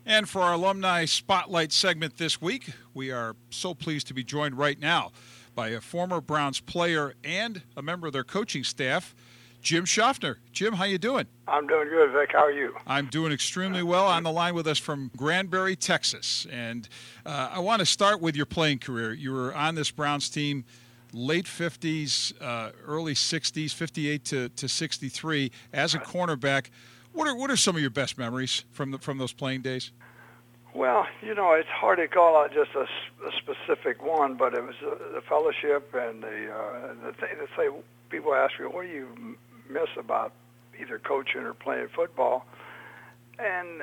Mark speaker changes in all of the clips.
Speaker 1: And for our alumni spotlight segment this week, we are so pleased to be joined right now by a former Browns player and a member of their coaching staff, Jim Schaffner. Jim, how you doing?
Speaker 2: I'm doing good, Vic. How are you?
Speaker 1: I'm doing extremely well. On the line with us from Granbury, Texas. And I want to start with your playing career. You were on this Browns team late 50s, early 60s, 58 to 63 as a cornerback. What are some of your best memories from those playing days?
Speaker 2: Well, it's hard to call out just a specific one, but it was the fellowship and the thing that say people ask me, what do you miss about either coaching or playing football? And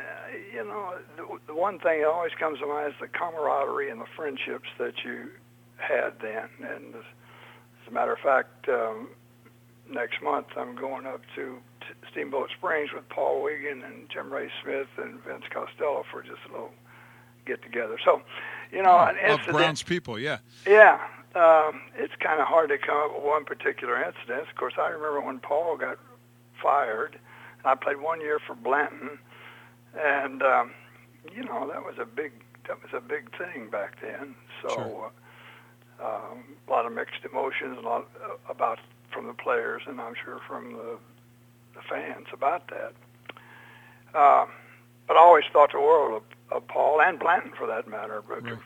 Speaker 2: the one thing that always comes to mind is the camaraderie and the friendships that you had then. And as a matter of fact, next month I'm going up to Steamboat Springs with Paul Wiggin and Jim Ray Smith and Vince Costello for just a little get-together. So, an incident.
Speaker 1: Of Browns people, yeah.
Speaker 2: Yeah. It's kind of hard to come up with one particular incident. Of course, I remember when Paul got fired. I played 1 year for Blanton, and that was a big thing back then. So,
Speaker 1: Sure.
Speaker 2: A lot of mixed emotions, a lot about from the players, and I'm sure from the fans about that. But I always thought the world of Paul and Blanton, for that matter. But,
Speaker 1: Right.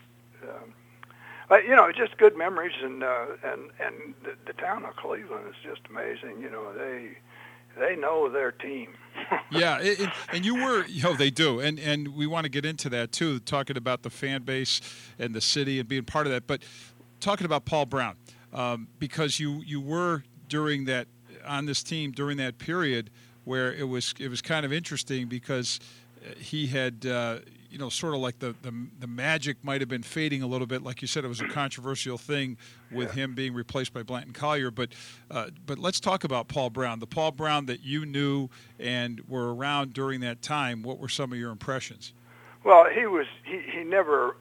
Speaker 2: but just good memories, and the town of Cleveland is just amazing. They know their team.
Speaker 1: Yeah, and you were, they do, and we want to get into that too, talking about the fan base and the city and being part of that. But talking about Paul Brown, because you were on this team during that period where it was kind of interesting because he had sort of like the magic might have been fading a little bit. Like you said, it was a controversial thing with him being replaced by Blanton Collier. But let's talk about Paul Brown, the Paul Brown that you knew and were around during that time. What were some of your impressions?
Speaker 2: Well, he never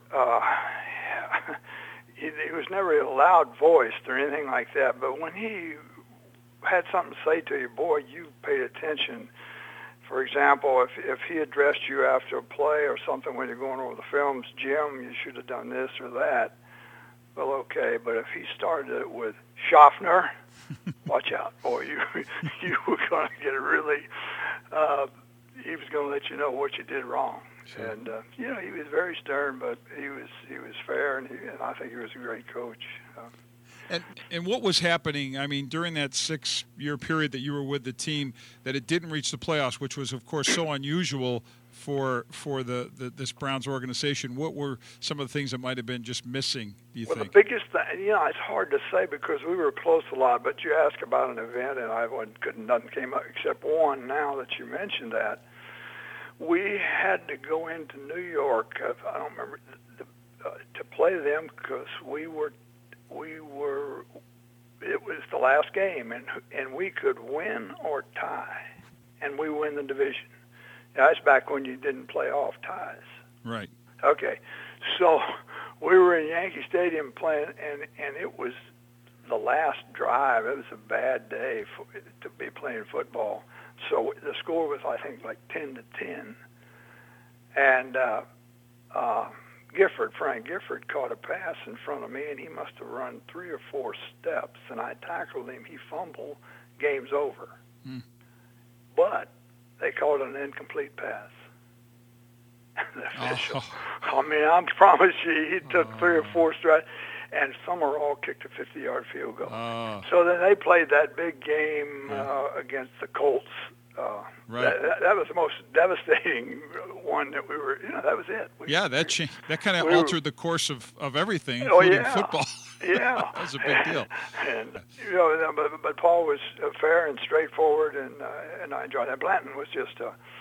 Speaker 2: he was never a loud voiced or anything like that. But when he had something to say to you, boy, you paid attention. For example, if he addressed you after a play or something when you're going over the films, Jim, you should have done this or that. Well, okay, but if he started it with Schaffner, watch out, boy, you were going to get really. He was going to let you know what you did wrong. Sure. And he was very stern, but he was fair, and I think he was a great coach.
Speaker 1: And what was happening, I mean, during that 6-year period that you were with the team, that it didn't reach the playoffs, which was, of course, so unusual for this Browns organization? What were some of the things that might have been just missing, do you think?
Speaker 2: Well, the biggest thing, it's hard to say because we were close a lot, but you asked about an event, and nothing came up except one now that you mentioned that. We had to go into New York, I don't remember, to play them because it was the last game, and we could win or tie, and we win the division. Now, that's back when you didn't play off ties.
Speaker 1: Right.
Speaker 2: Okay, so we were in Yankee Stadium playing, and it was the last drive. It was a bad day to be playing football. So the score was, I think, like 10-10, and Frank Gifford caught a pass in front of me, and he must have run 3 or 4 steps, and I tackled him. He fumbled. Game's over. But they called it an incomplete pass. The official. I mean, I promise you, he took 3 or 4 strides, and Summerall kicked a 50-yard field goal. So then they played that big game against the Colts.
Speaker 1: Right.
Speaker 2: That was the most devastating one that we were. That was it.
Speaker 1: That kind of altered the course of everything, including football.
Speaker 2: Yeah,
Speaker 1: that was a big deal.
Speaker 2: And but Paul was fair and straightforward, and I enjoyed that. Blanton was just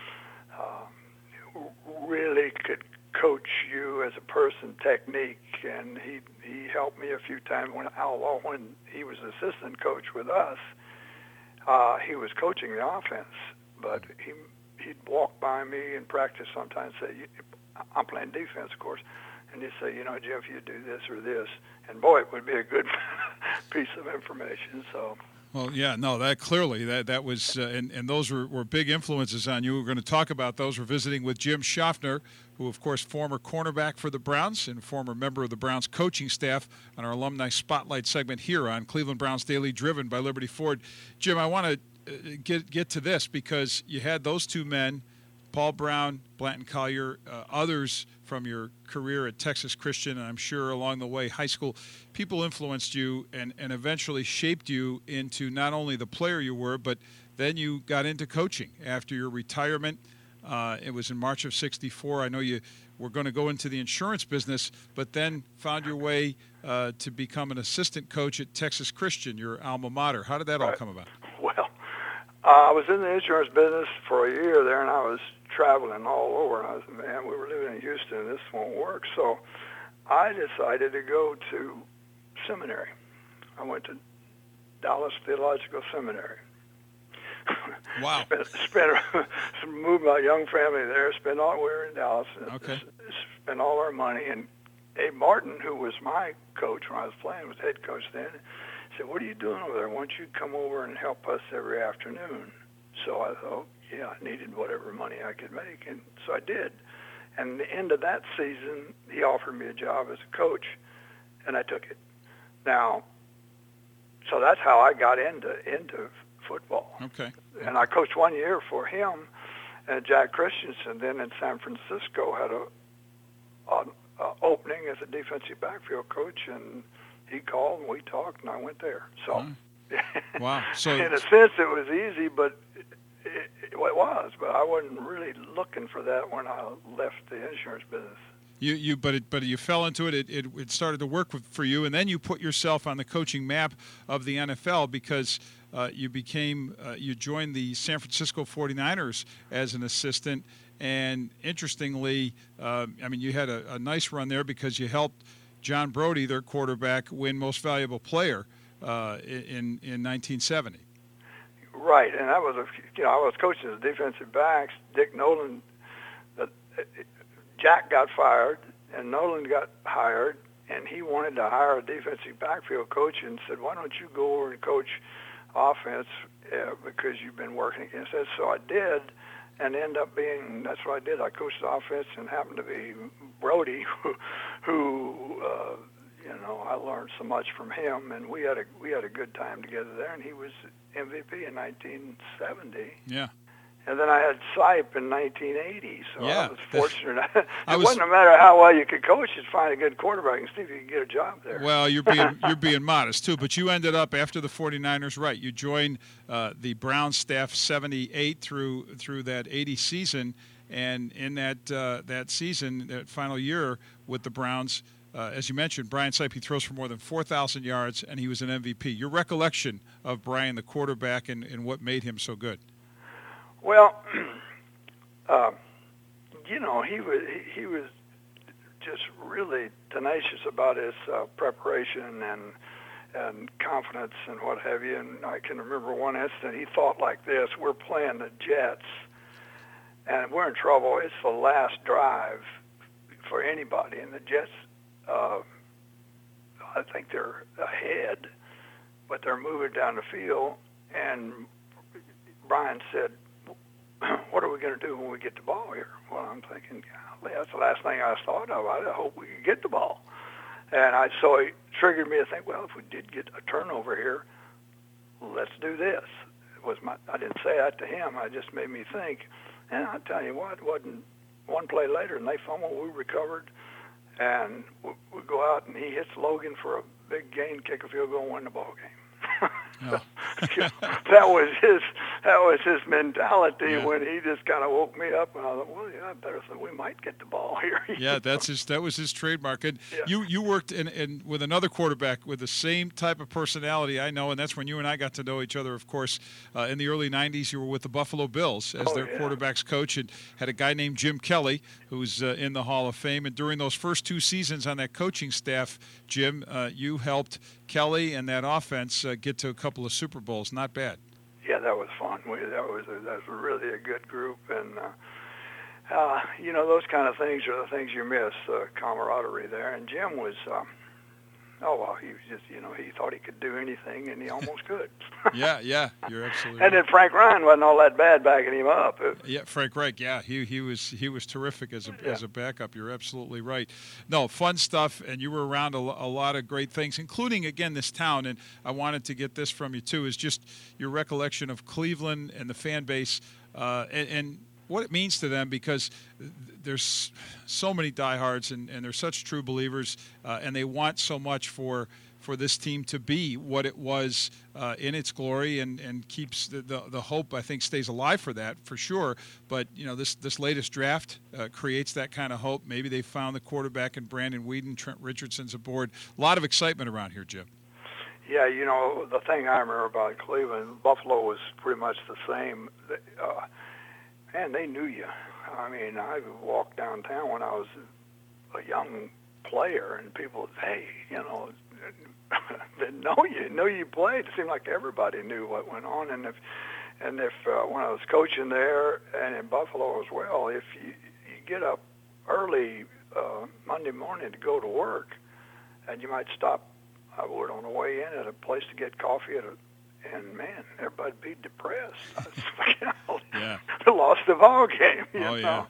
Speaker 2: really could coach you as a person, technique, and he helped me a few times when he was assistant coach with us. He was coaching the offense, but he'd walk by me in practice sometimes and say, I'm playing defense, of course, and he'd say, Jim, if you do this or this, and boy, it would be a good piece of information. So
Speaker 1: Well, yeah, no, that clearly that was, and those were big influences on you. We're going to talk about those. We're visiting with Jim Schaffner, who, of course, former cornerback for the Browns and former member of the Browns coaching staff on our Alumni Spotlight segment here on Cleveland Browns Daily, driven by Liberty Ford. Jim, I want to get to this because you had those two men, Paul Brown, Blanton Collier, others from your career at Texas Christian, and I'm sure along the way, high school, people influenced you and eventually shaped you into not only the player you were, but then you got into coaching after your retirement. It was in March of '64. I know you were going to go into the insurance business, but then found your way to become an assistant coach at Texas Christian, your alma mater. How did that all come about?
Speaker 2: Well, I was in the insurance business for a year there, and I was traveling all over. And I was, man, we were living in Houston, and this won't work. So I decided to go to seminary. I went to Dallas Theological Seminary.
Speaker 1: Wow.
Speaker 2: Moved my young family there, spent all we were in Dallas.
Speaker 1: Okay.
Speaker 2: Spent all our money. And Abe Martin, who was my coach when I was playing, was head coach then, said, "What are you doing over there? Why don't you come over and help us every afternoon?" So I thought, yeah, I needed whatever money I could make, and so I did. And at the end of that season, he offered me a job as a coach, and I took it. Now, so that's how I got into football.
Speaker 1: Okay.
Speaker 2: And I coached 1 year for him and Jack Christensen. Then in San Francisco had a opening as a defensive backfield coach, and he called and we talked, and I went there. So,
Speaker 1: wow. So
Speaker 2: in a sense, it was easy, but it was. But I wasn't really looking for that when I left the insurance business.
Speaker 1: But you fell into it. It started to work for you, and then you put yourself on the coaching map of the NFL because you joined the San Francisco 49ers as an assistant. And interestingly, you had a nice run there because you helped John Brody, their quarterback, win Most Valuable Player in 1970.
Speaker 2: Right, and that was I was coaching the defensive backs. Dick Nolan, Jack got fired, and Nolan got hired, and he wanted to hire a defensive backfield coach, and said, "Why don't you go over and coach offense because you've been working against it?" So I did, and that's what I did. I coached the offense, and happened to be Brody, who I learned so much from him, and we had a good time together there, and he was MVP in 1970.
Speaker 1: Yeah.
Speaker 2: And then I had Sipe in 1980, so
Speaker 1: yeah,
Speaker 2: I was fortunate. It
Speaker 1: wasn't
Speaker 2: no matter how well you could coach, you'd find a good quarterback and see if you could get a job there.
Speaker 1: Well, you're being modest too, but you ended up after the 49ers, right? You joined the Browns staff 78 through that 80 season, and in that season, that final year with the Browns, as you mentioned, Brian Sipe, he throws for more than 4,000 yards, and he was an MVP. Your recollection of Brian, the quarterback, and what made him so good?
Speaker 2: Well, he was just really tenacious about his preparation and confidence and what have you. And I can remember one instant he thought like this: we're playing the Jets, and we're in trouble. It's the last drive for anybody, and the Jets, I think they're ahead, but they're moving down the field. And Brian said, "What are we going to do when we get the ball here?" Well, I'm thinking, golly, that's the last thing I thought of. I hope we could get the ball. And so it triggered me to think, well, if we did get a turnover here, let's do this. I didn't say that to him. It just made me think. And I'll tell you what, it wasn't one play later, and they fumbled, we recovered, and we go out, and he hits Logan for a big gain, kick a field goal, and win the ball game.
Speaker 1: Oh.
Speaker 2: that was his mentality when he just kind of woke me up, and I thought, well, yeah, I better think we might get the ball here.
Speaker 1: Yeah, that was his trademark. And you worked in with another quarterback with the same type of personality, I know, and that's when you and I got to know each other. Of course, in the early '90s, you were with the Buffalo Bills as their quarterbacks coach, and had a guy named Jim Kelly who's in the Hall of Fame. And during those first 2 seasons on that coaching staff, Jim, you helped Kelly and that offense get to a couple of Super Bowls. Not bad.
Speaker 2: Yeah, that was fun. That was really a good group, and those kind of things are the things you miss, camaraderie there. And Jim was, Oh, well, he was just, he thought he could do anything, and he almost could.
Speaker 1: Yeah, you're absolutely
Speaker 2: And then Frank Ryan wasn't all that bad backing him up.
Speaker 1: Yeah, Frank Reich. Yeah, he was terrific as a backup. You're absolutely right. No, fun stuff, and you were around a lot of great things, including again this town. And I wanted to get this from you too, is just your recollection of Cleveland and the fan base, and what it means to them, because there's so many diehards and they're such true believers, and they want so much for this team to be what it was in its glory, and keeps the hope, I think, stays alive for that, for sure. But, this latest draft creates that kind of hope. Maybe they found the quarterback in Brandon Weeden. Trent Richardson's aboard. A lot of excitement around here, Jim.
Speaker 2: Yeah, the thing I remember about Cleveland, Buffalo was pretty much the same. Man, they knew you. I mean, I walked downtown when I was a young player, and people would say, they know you played. It seemed like everybody knew what went on. And if when I was coaching there and in Buffalo as well, if you get up early Monday morning to go to work, and you might stop, I would, on the way in at a place to get coffee and man, everybody'd be depressed.
Speaker 1: Yeah.
Speaker 2: They lost the ball game. You know?
Speaker 1: Yeah.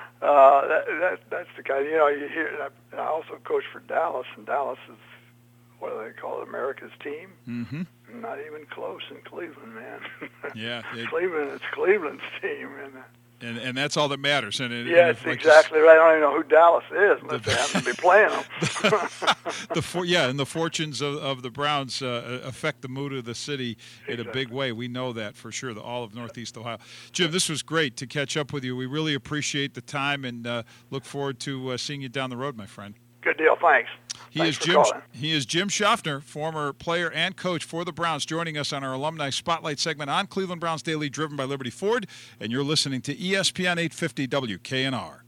Speaker 2: That's the kind. You hear. I also coached for Dallas, and Dallas is what do they call it, America's team?
Speaker 1: Mm-hmm.
Speaker 2: Not even close in Cleveland, man.
Speaker 1: Yeah.
Speaker 2: Cleveland, it's Cleveland's team,
Speaker 1: and that's all that matters. And
Speaker 2: that's exactly right. I don't even know who Dallas is unless they happen to be playing them.
Speaker 1: And the fortunes of the Browns affect the mood of the city in a big way. We know that for sure, all of Northeast Ohio. Jim, this was great to catch up with you. We really appreciate the time and look forward to seeing you down the road, my friend.
Speaker 2: Good deal. Thanks.
Speaker 1: He is Jim Schaffner, former player and coach for the Browns, joining us on our Alumni Spotlight segment on Cleveland Browns Daily, driven by Liberty Ford. And you're listening to ESPN 850 WKNR.